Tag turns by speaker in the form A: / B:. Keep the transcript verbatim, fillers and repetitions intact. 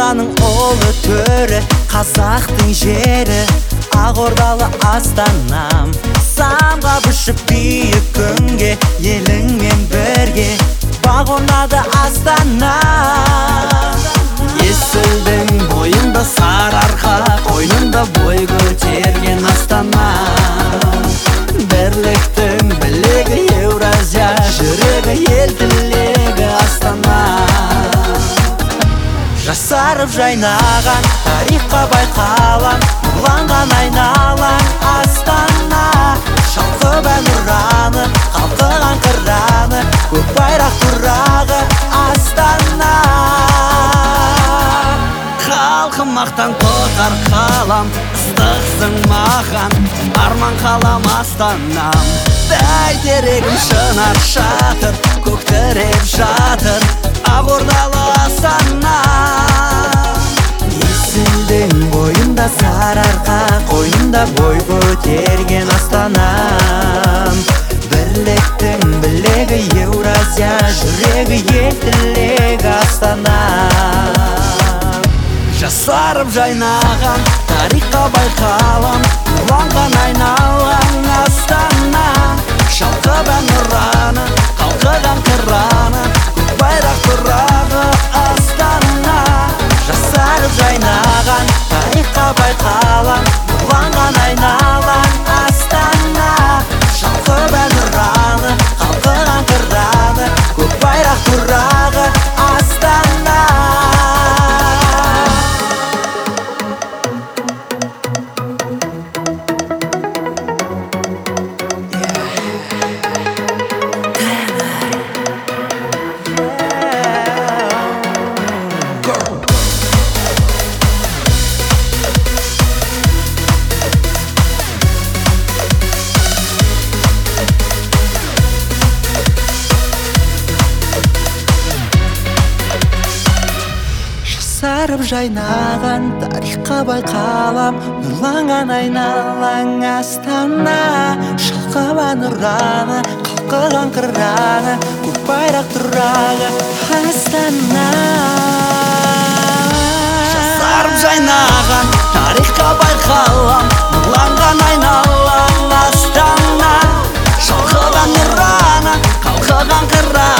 A: астананың ұлы төрі, қазақтың жері, Ақордалы астанам. Самға ұшып биік күнге, еліңмен бірге бақ орнады астана. Есілдің бойында сарыарқа, қойнында бой көтерген астана. Бірліктің білегі Еуразия, жүрегі ел тілегі астана. Жасарып жайнаған, тарихқа байқалан, нұрланған айналаң астана. Шалқып әнұраны, қалқыған қыраны, көк байрақ тұрағы астана. Халқым мақтан тұтар қалам, ыстықсың маған, арман қалам астанам. Бәйтерегім шынар шатыр, көктіреп жатыр Ақордалы астана. Есілдің бойында сарыарқа, қойнында бой көтерген астанам. Бірліктің білегі Еуразия, жүрегі ел тілегі астана. Жасарып жайнаған, тарихқа байқалам, нұрланған айналаң астана. Шалқып әнұраны, қалқыған қыраны, көк байрақ тұрағы астана. Жасарып жайнаған, тарихқа байқалам, нұрланған айналаң астана. Шалқып әнұраны, қалқыған қыраны, көк байрақ тұрағы астана. Сарып жайнаған, тарихқа байқалам, нұрланған айналаң астана. Шалқып әнұраны, қалқыған қыраны, көк байрақ тұрағы астана. Сарып жайнаған, тарихқа байқалам, нұрланған айналаң астана. Шалқып әнұраны, қалқыған қыраны,